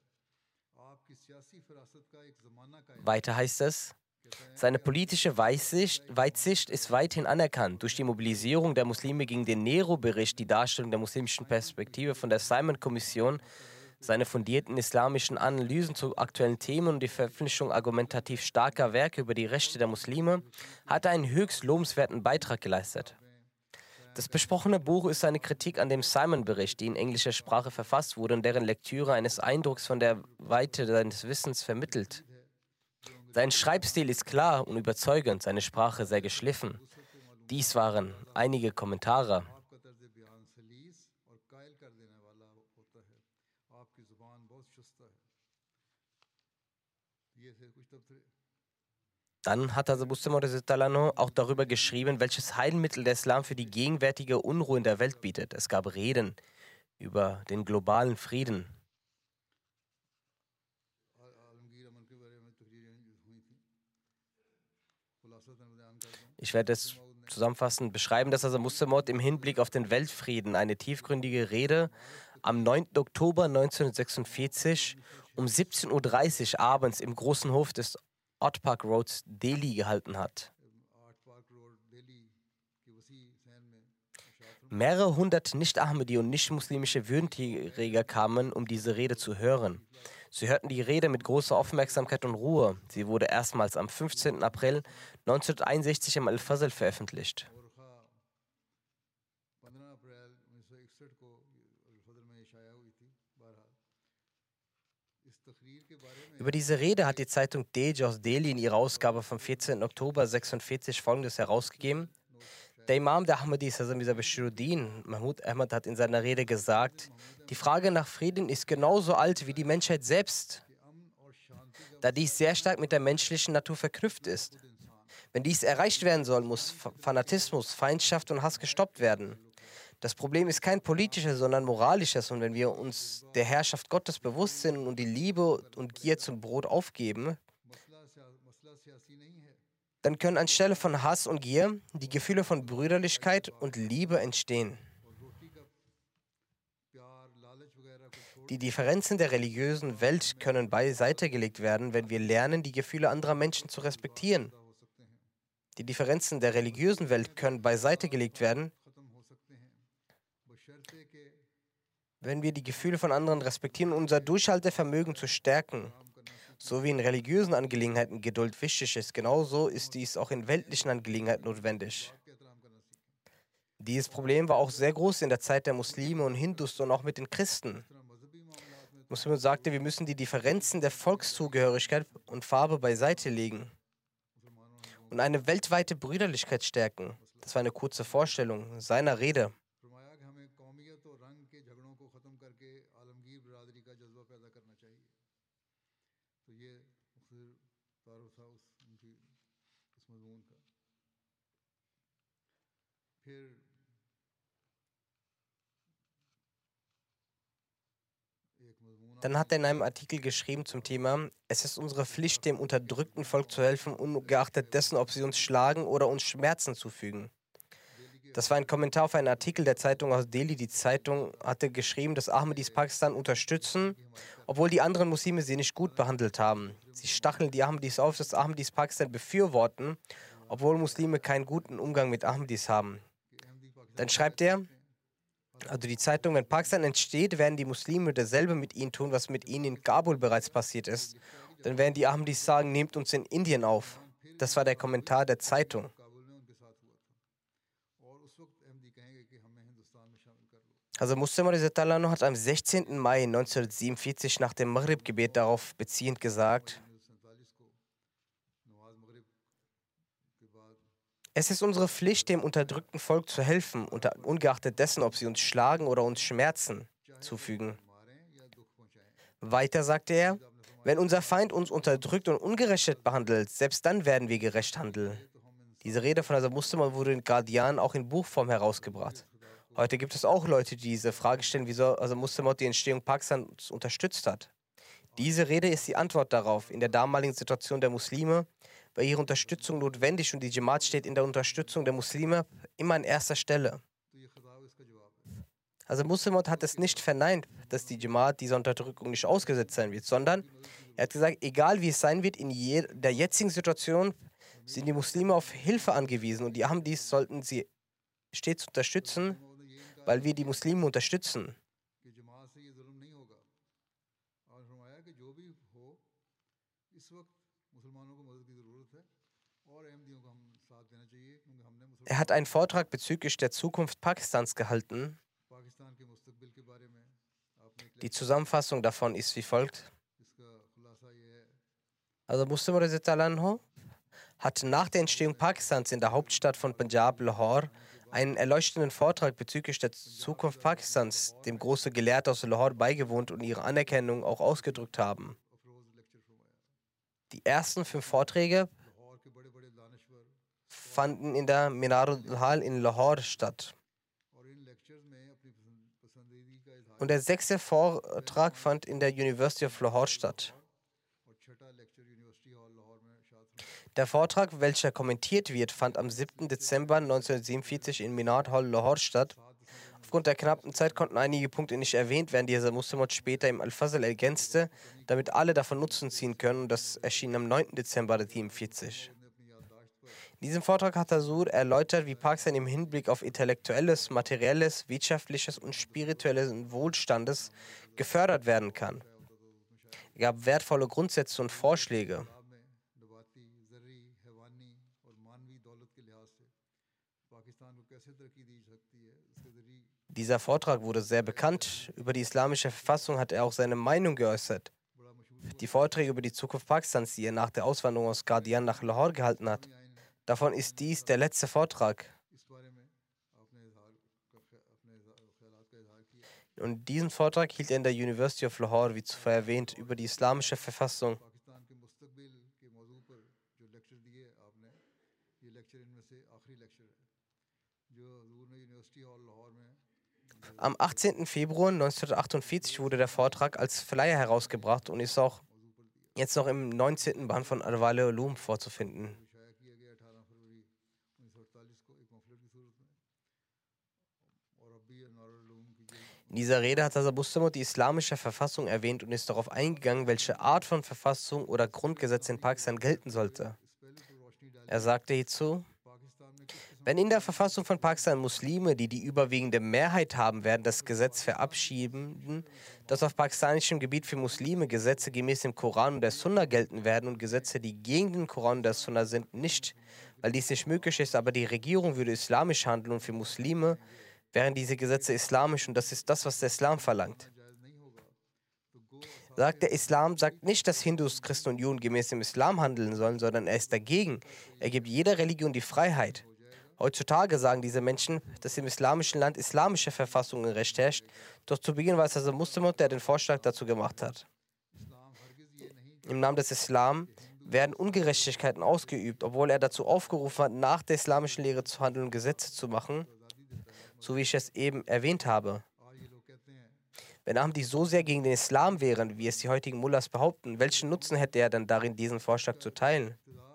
Weiter heißt es, seine politische Weitsicht, Weitsicht ist weithin anerkannt. Durch die Mobilisierung der Muslime gegen den Nehru-Bericht, die Darstellung der muslimischen Perspektive von der Simon-Kommission, seine fundierten islamischen Analysen zu aktuellen Themen und die Veröffentlichung argumentativ starker Werke über die Rechte der Muslime hat er einen höchst lobenswerten Beitrag geleistet. Das besprochene Buch ist eine Kritik an dem Simon-Bericht, die in englischer Sprache verfasst wurde und deren Lektüre eines Eindrucks von der Weite seines Wissens vermittelt. Sein Schreibstil ist klar und überzeugend, seine Sprache sehr geschliffen. Dies waren einige Kommentare. Dann hat Hazrat Muslim auch darüber geschrieben, welches Heilmittel der Islam für die gegenwärtige Unruhe in der Welt bietet. Es gab Reden über den globalen Frieden. Ich werde es zusammenfassend beschreiben, dass Hazrat Muslim im Hinblick auf den Weltfrieden eine tiefgründige Rede am neunten Oktober neunzehnhundertsechsundvierzig um siebzehn Uhr dreißig abends im großen Hof des Art Park Roads, Delhi, gehalten hat. Mehrere hundert Nicht-Ahmadi und nicht-muslimische Würdenträger kamen, um diese Rede zu hören. Sie hörten die Rede mit großer Aufmerksamkeit und Ruhe. Sie wurde erstmals am fünfzehnten April neunzehnhunderteinundsechzig im Al-Fazl veröffentlicht. Über diese Rede hat die Zeitung Tej aus Delhi in ihrer Ausgabe vom vierzehnten Oktober neunzehnhundertsechsundvierzig Folgendes herausgegeben. Der Imam der Ahmadis, Hazrat Mirza Bashiruddin Mahmud Ahmad, hat in seiner Rede gesagt, die Frage nach Frieden ist genauso alt wie die Menschheit selbst, da dies sehr stark mit der menschlichen Natur verknüpft ist. Wenn dies erreicht werden soll, muss Fanatismus, Feindschaft und Hass gestoppt werden. Das Problem ist kein politisches, sondern moralisches. Und wenn wir uns der Herrschaft Gottes bewusst sind und die Liebe und Gier zum Brot aufgeben, dann können anstelle von Hass und Gier die Gefühle von Brüderlichkeit und Liebe entstehen. Die Differenzen der religiösen Welt können beiseite gelegt werden, wenn wir lernen, die Gefühle anderer Menschen zu respektieren. Die Differenzen der religiösen Welt können beiseite gelegt werden, wenn wir die Gefühle von anderen respektieren und unser Durchhaltevermögen zu stärken. So wie in religiösen Angelegenheiten Geduld wichtig ist, genauso ist dies auch in weltlichen Angelegenheiten notwendig. Dieses Problem war auch sehr groß in der Zeit der Muslime und Hindus und auch mit den Christen. Muslim sagte, wir müssen die Differenzen der Volkszugehörigkeit und Farbe beiseite legen und eine weltweite Brüderlichkeit stärken. Das war eine kurze Vorstellung seiner Rede. Dann hat er in einem Artikel geschrieben zum Thema: Es ist unsere Pflicht, dem unterdrückten Volk zu helfen, ungeachtet dessen, ob sie uns schlagen oder uns Schmerzen zufügen. Das war ein Kommentar auf einen Artikel der Zeitung aus Delhi. Die Zeitung hatte geschrieben, dass Ahmadis Pakistan unterstützen, obwohl die anderen Muslime sie nicht gut behandelt haben. Sie stacheln die Ahmadis auf, dass Ahmadis Pakistan befürworten, obwohl Muslime keinen guten Umgang mit Ahmadis haben. Dann schreibt er, also die Zeitung: Wenn Pakistan entsteht, werden die Muslime dasselbe mit ihnen tun, was mit ihnen in Kabul bereits passiert ist. Dann werden die Ahmadis sagen, nehmt uns in Indien auf. Das war der Kommentar der Zeitung. Also Muslim hat am sechzehnten Mai neunzehnhundertsiebenundvierzig nach dem Maghrib-Gebet darauf beziehend gesagt: Es ist unsere Pflicht, dem unterdrückten Volk zu helfen, unter, ungeachtet dessen, ob sie uns schlagen oder uns Schmerzen zufügen. Weiter sagte er: Wenn unser Feind uns unterdrückt und ungerecht behandelt, selbst dann werden wir gerecht handeln. Diese Rede von Hazrat Muslim wurde in Guardian auch in Buchform herausgebracht. Heute gibt es auch Leute, die diese Frage stellen, wieso also Muslim die Entstehung Pakistans unterstützt hat. Diese Rede ist die Antwort darauf. In der damaligen Situation der Muslime war ihre Unterstützung notwendig und die Jamaat steht in der Unterstützung der Muslime immer an erster Stelle. Also Muslim hat es nicht verneint, dass die Jamaat dieser Unterdrückung nicht ausgesetzt sein wird, sondern er hat gesagt, egal wie es sein wird, in der jetzigen Situation sind die Muslime auf Hilfe angewiesen und die Ahmadis sollten sie stets unterstützen, weil wir die Muslime unterstützen. Er hat einen Vortrag bezüglich der Zukunft Pakistans gehalten. Die Zusammenfassung davon ist wie folgt. Also Muslim hat nach der Entstehung Pakistans in der Hauptstadt von Punjab, Lahore, einen erleuchtenden Vortrag bezüglich der Zukunft Pakistans dem große Gelehrte aus Lahore beigewohnt und ihre Anerkennung auch ausgedrückt haben. Die ersten fünf Vorträge fanden in der Minarul Hal in Lahore statt. Und der sechste Vortrag fand in der University of Lahore statt. Der Vortrag, welcher kommentiert wird, fand am siebten Dezember neunzehnhundertsiebenundvierzig in Minar Hall, Lahore statt. Aufgrund der knappen Zeit konnten einige Punkte nicht erwähnt werden, die Hazrat Muslim später im Al-Fazl ergänzte, damit alle davon Nutzen ziehen können. Und das erschien am neunten Dezember neunzehnhundertsiebenundvierzig. In diesem Vortrag hat Hazur erläutert, wie Pakistan im Hinblick auf intellektuelles, materielles, wirtschaftliches und spirituelles Wohlstandes gefördert werden kann. Er gab wertvolle Grundsätze und Vorschläge. Dieser Vortrag wurde sehr bekannt. Über die islamische Verfassung hat er auch seine Meinung geäußert. Die Vorträge über die Zukunft Pakistans, die er nach der Auswanderung aus Guardian nach Lahore gehalten hat, davon ist dies der letzte Vortrag. Und diesen Vortrag hielt er in der University of Lahore, wie zuvor erwähnt, über die islamische Verfassung. Am achtzehnten Februar neunzehnhundertachtundvierzig wurde der Vortrag als Flyer herausgebracht und ist auch jetzt noch im neunzehnten Band von Al-Wali Ulum vorzufinden. In dieser Rede hat Hazrat Muslim die islamische Verfassung erwähnt und ist darauf eingegangen, welche Art von Verfassung oder Grundgesetz in Pakistan gelten sollte. Er sagte hierzu: Wenn in der Verfassung von Pakistan Muslime, die die überwiegende Mehrheit haben werden, das Gesetz verabschieden, dass auf pakistanischem Gebiet für Muslime Gesetze gemäß dem Koran und der Sunna gelten werden und Gesetze, die gegen den Koran und der Sunna sind, nicht, weil dies nicht möglich ist, aber die Regierung würde islamisch handeln und für Muslime wären diese Gesetze islamisch und das ist das, was der Islam verlangt. Sagt der Islam, sagt nicht, dass Hindus, Christen und Juden gemäß dem Islam handeln sollen, sondern er ist dagegen. Er gibt jeder Religion die Freiheit. Heutzutage sagen diese Menschen, dass im islamischen Land islamische Verfassung und Recht herrscht, doch zu Beginn war es also Muslim, der den Vorschlag dazu gemacht hat. im Namen des Islam werden Ungerechtigkeiten ausgeübt, obwohl er dazu aufgerufen hat, nach der islamischen Lehre zu handeln und Gesetze zu machen, so wie ich es eben erwähnt habe. Wenn Ahmadi so sehr gegen den Islam wären, wie es die heutigen Mullahs behaupten, welchen Nutzen hätte er dann darin, diesen Vorschlag zu teilen?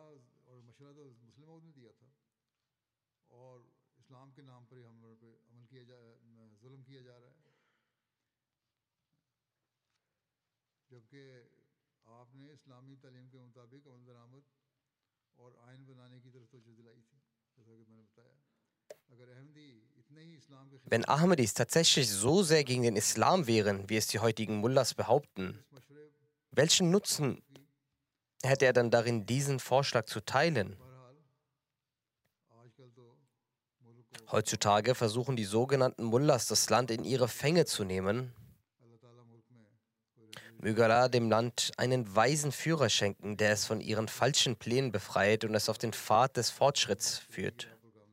Wenn Ahmadis tatsächlich so sehr gegen den Islam wären, wie es die heutigen Mullahs behaupten, welchen Nutzen hätte er dann darin, diesen Vorschlag zu teilen? Heutzutage versuchen die sogenannten Mullahs, das Land in ihre Fänge zu nehmen. Möge Allah dem Land einen weisen Führer schenken, der es von ihren falschen Plänen befreit und es auf den Pfad des Fortschritts führt.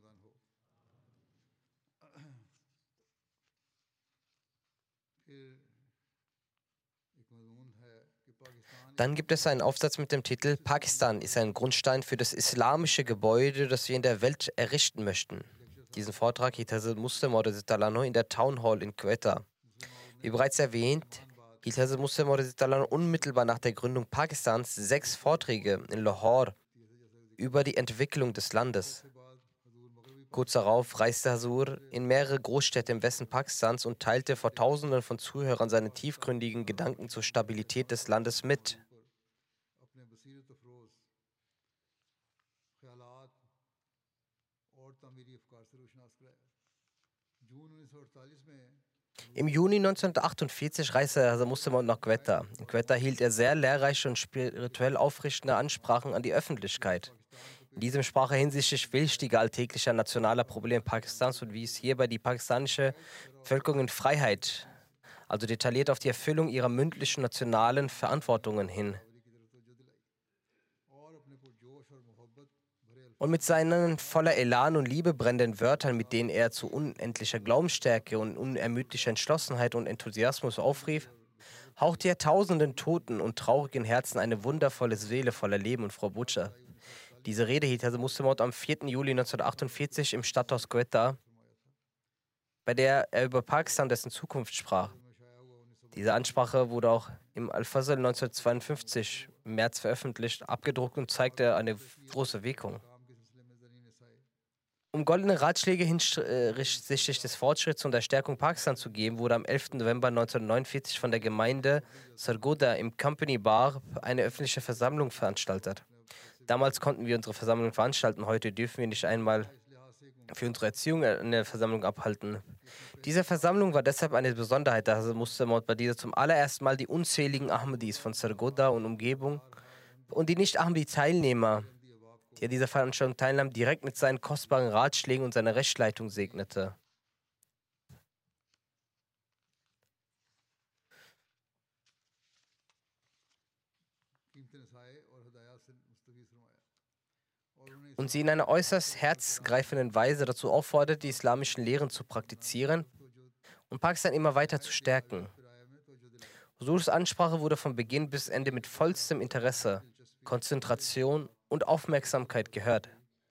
Dann gibt es einen Aufsatz mit dem Titel „Pakistan ist ein Grundstein für das islamische Gebäude, das wir in der Welt errichten möchten“. Diesen Vortrag hielt Hazrat Musleh Maud in der Town Hall in Quetta. Wie bereits erwähnt, hielt Hazrat Musleh Maud unmittelbar nach der Gründung Pakistans sechs Vorträge in Lahore über die Entwicklung des Landes. Kurz darauf reiste Hazur in mehrere Großstädte im Westen Pakistans und teilte vor Tausenden von Zuhörern seine tiefgründigen Gedanken zur Stabilität des Landes mit. Im Juni neunzehnhundertachtundvierzig reiste Hazrat Musleh Maud nach Quetta. In Quetta hielt er sehr lehrreiche und spirituell aufrichtende Ansprachen an die Öffentlichkeit. In diesem sprach er hinsichtlich wichtiger alltäglicher nationaler Probleme Pakistans und wies hierbei die pakistanische Bevölkerung in Freiheit, also detailliert auf die Erfüllung ihrer mündlichen nationalen Verantwortungen hin. Und mit seinen voller Elan und Liebe brennenden Wörtern, mit denen er zu unendlicher Glaubensstärke und unermüdlicher Entschlossenheit und Enthusiasmus aufrief, hauchte er tausenden toten und traurigen Herzen eine wundervolle Seele voller Leben und froher Botschaft. Diese Rede hielt Hazrat Musleh Maud am vierten Juli neunzehnhundertachtundvierzig im Stadthaus Quetta, bei der er über Pakistan und dessen Zukunft sprach. Diese Ansprache wurde auch im Al-Fazl neunzehnhundertzweiundfünfzig im März veröffentlicht, abgedruckt und zeigte eine große Wirkung. Um goldene Ratschläge hinsichtlich des Fortschritts und der Stärkung Pakistans zu geben, wurde am elften November neunzehnhundertneunundvierzig von der Gemeinde Sargodha im Company Bar eine öffentliche Versammlung veranstaltet. Damals konnten wir unsere Versammlung veranstalten, heute dürfen wir nicht einmal für unsere Erziehung eine Versammlung abhalten. Diese Versammlung war deshalb eine Besonderheit, da Hazrat Musleh Maud bei dieser zum allerersten Mal die unzähligen Ahmadis von Sargodha und Umgebung und die Nicht-Ahmadi-Teilnehmer, die an dieser Veranstaltung teilnahmen, direkt mit seinen kostbaren Ratschlägen und seiner Rechtsleitung segnete. Und sie in einer äußerst herzgreifenden Weise dazu auffordert, die islamischen Lehren zu praktizieren und Pakistan immer weiter zu stärken. Huzurs Ansprache wurde von Beginn bis Ende mit vollstem Interesse, Konzentration und Aufmerksamkeit gehört.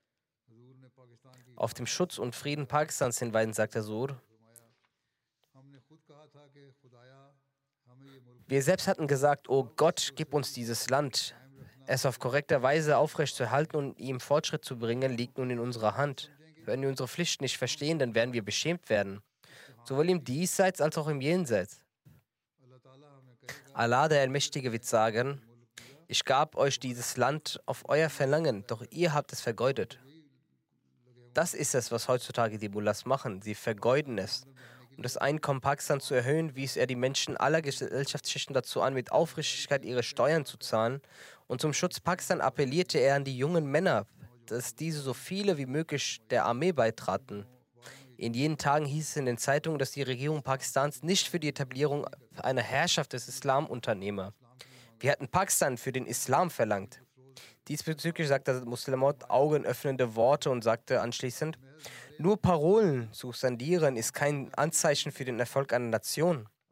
Auf den Schutz und Frieden Pakistans hinweisen, sagt Hazur: Wir selbst hatten gesagt, oh Gott, gib uns dieses Land. Es auf korrekte Weise aufrechtzuerhalten und ihm Fortschritt zu bringen, liegt nun in unserer Hand. Wenn wir unsere Pflicht nicht verstehen, dann werden wir beschämt werden. Sowohl im Diesseits als auch im Jenseits. Allah, der Allmächtige, wird sagen: Ich gab euch dieses Land auf euer Verlangen, doch ihr habt es vergeudet. Das ist es, was heutzutage die Mullahs machen. Sie vergeuden es. Um das Einkommen Pakistans zu erhöhen, wies er die Menschen aller Gesellschaftsschichten dazu an, mit Aufrichtigkeit ihre Steuern zu zahlen. Und zum Schutz Pakistan appellierte er an die jungen Männer, dass diese so viele wie möglich der Armee beitraten. In jenen Tagen hieß es in den Zeitungen, dass die Regierung Pakistans nicht für die Etablierung einer Herrschaft des Islam unternehme. Wir hatten Pakistan für den Islam verlangt. Diesbezüglich sagte Musleh Maud augenöffnende Worte und sagte anschließend: Nur Parolen zu skandieren ist kein Anzeichen für den Erfolg einer Nation.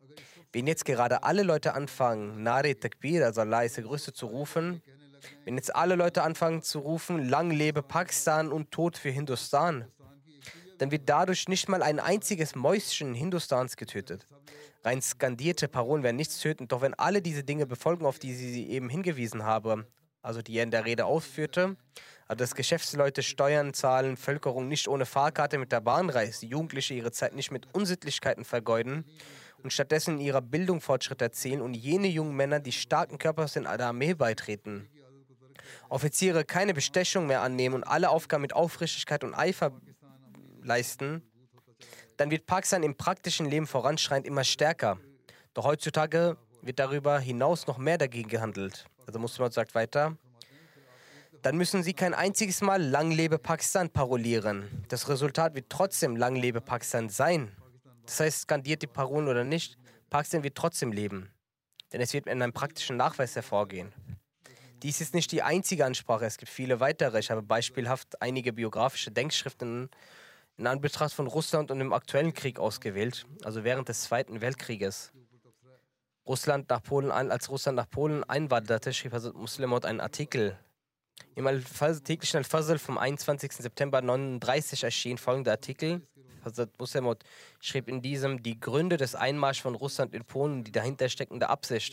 Wenn jetzt gerade alle Leute anfangen, Nare Takbir, also Allah ist der Größte, zu rufen, wenn jetzt alle Leute anfangen zu rufen, lang lebe Pakistan und Tod für Hindustan, dann wird dadurch nicht mal ein einziges Mäuschen Hindustans getötet. Rein skandierte Parolen werden nichts töten, doch wenn alle diese Dinge befolgen, auf die sie eben hingewiesen haben, also die er in der Rede ausführte, also dass Geschäftsleute Steuern zahlen, Völkerung nicht ohne Fahrkarte mit der Bahn reist, Jugendliche ihre Zeit nicht mit Unsittlichkeiten vergeuden und stattdessen in ihrer Bildung Fortschritte erzielen und jene jungen Männer, die starken Körpers in der Armee beitreten, Offiziere keine Bestechung mehr annehmen und alle Aufgaben mit Aufrichtigkeit und Eifer leisten, dann wird Pakistan im praktischen Leben voranschreiend immer stärker. Doch heutzutage wird darüber hinaus noch mehr dagegen gehandelt. Also Muslim sagt weiter, dann müssen sie kein einziges Mal Lang lebe Pakistan parolieren. Das Resultat wird trotzdem Lang lebe Pakistan sein. Das heißt, skandiert die Parolen oder nicht, Pakistan wird trotzdem leben. Denn es wird in einem praktischen Nachweis hervorgehen. Dies ist nicht die einzige Ansprache, es gibt viele weitere. Ich habe beispielhaft einige biografische Denkschriften in Anbetracht von Russland und dem aktuellen Krieg ausgewählt, also während des Zweiten Weltkrieges. Russland nach Polen ein, als Russland nach Polen einwanderte, schrieb Hazrat Muslim Maud einen Artikel. Im täglichen Al-Fazl vom einundzwanzigsten September neunzehnhundertneununddreißig erschien folgender Artikel. Hazrat Muslim Maud schrieb in diesem die Gründe des Einmarschs von Russland in Polen und die dahinter steckende Absicht.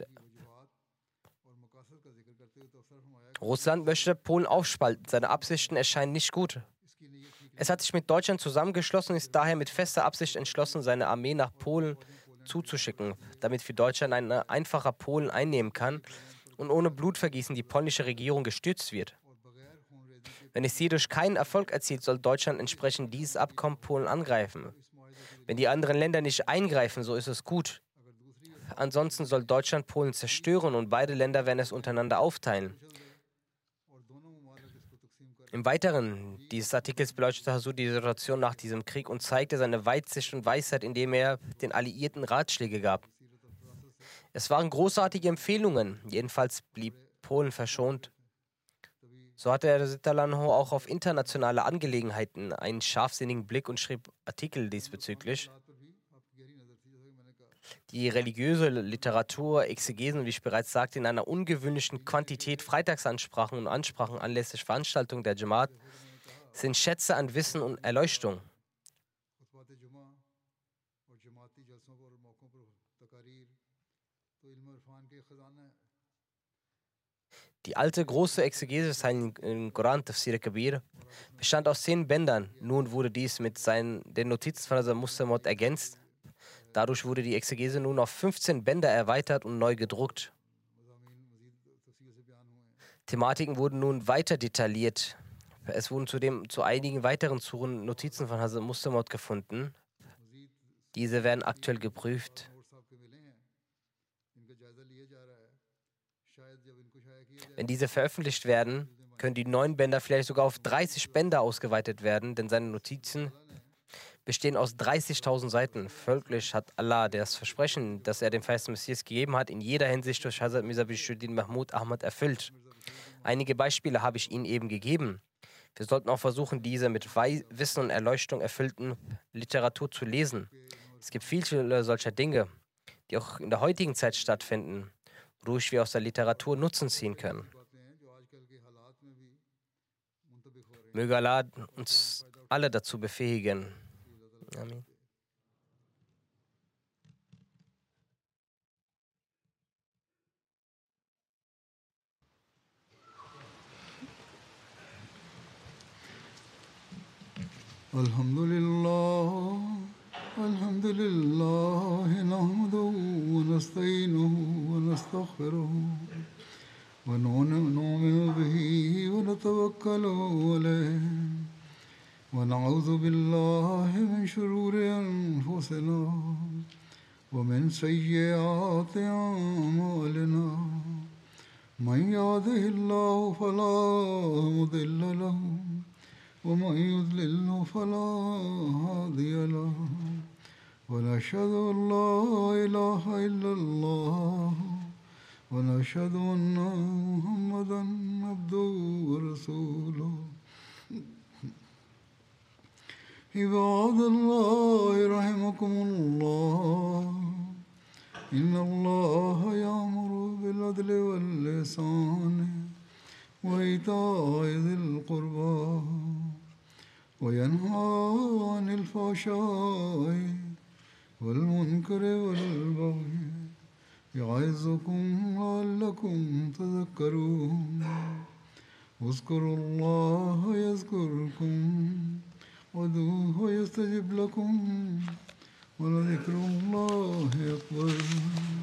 Russland möchte Polen aufspalten. Seine Absichten erscheinen nicht gut. Es hat sich mit Deutschland zusammengeschlossen und ist daher mit fester Absicht entschlossen, seine Armee nach Polen zuzuschicken, damit für Deutschland ein einfacher Polen einnehmen kann und ohne Blutvergießen die polnische Regierung gestürzt wird. Wenn es hierdurch keinen Erfolg erzielt, soll Deutschland entsprechend dieses Abkommen Polen angreifen. Wenn die anderen Länder nicht eingreifen, so ist es gut. Ansonsten soll Deutschland Polen zerstören und beide Länder werden es untereinander aufteilen. Im Weiteren dieses Artikels beleuchtete Hazur die Situation nach diesem Krieg und zeigte seine Weitsicht und Weisheit, indem er den Alliierten Ratschläge gab. Es waren großartige Empfehlungen, jedenfalls blieb Polen verschont. So hatte er Sitalanho auch auf internationale Angelegenheiten einen scharfsinnigen Blick und schrieb Artikel diesbezüglich. Die religiöse Literatur, Exegesen, wie ich bereits sagte, in einer ungewöhnlichen Quantität Freitagsansprachen und Ansprachen anlässlich Veranstaltungen der Jamaat sind Schätze an Wissen und Erleuchtung. Die alte große Exegese im Koran, Tafsir Kabir, bestand aus zehn Bändern. Nun wurde dies mit seinen, den Notizen von Hazrat Muslim Maud ergänzt. Dadurch wurde die Exegese nun auf fünfzehn Bänder erweitert und neu gedruckt. Thematiken wurden nun weiter detailliert. Es wurden zudem zu einigen weiteren Suren Notizen von Hazrat Muslim Maud gefunden. Diese werden aktuell geprüft. Wenn diese veröffentlicht werden, können die neuen Bänder vielleicht sogar auf dreißig Bänder ausgeweitet werden, denn seine Notizen bestehen aus dreißigtausend Seiten. Folglich hat Allah das Versprechen, das er dem verheißten Messias gegeben hat, in jeder Hinsicht durch Hazrat Mirza Bishyuddin Mahmud Ahmad erfüllt. Einige Beispiele habe ich Ihnen eben gegeben. Wir sollten auch versuchen, diese mit Wissen und Erleuchtung erfüllten Literatur zu lesen. Es gibt viele solcher Dinge, die auch in der heutigen Zeit stattfinden, wodurch wir aus der Literatur Nutzen ziehen können. Möge Allah uns alle dazu befähigen. Amen. Alhamdulillah, Alhamdulillah, nahmaduhu wa nasta'inuhu wa nastaghfiruh wa nu'minu bihi wa natawakkalu alayhi. ونعوذ بالله من شرور أنفسنا ومن سيئات أعمالنا من يهده الله فلا مضل له ومن يضلل فلا هادي له ونشهد أن لا إله إلا الله ونشهد أن محمدا عبده ورسوله عباد الله رحمكم الله إن الله يأمر بالعدل والإحسان وإيتاء ذي القربى وينهى عن الفحشاء والمنكر والبغي يعظكم لعلكم تذكرون اذكروا الله يذكركم وادعوه يستجب لكم ولذكر الله أكبر.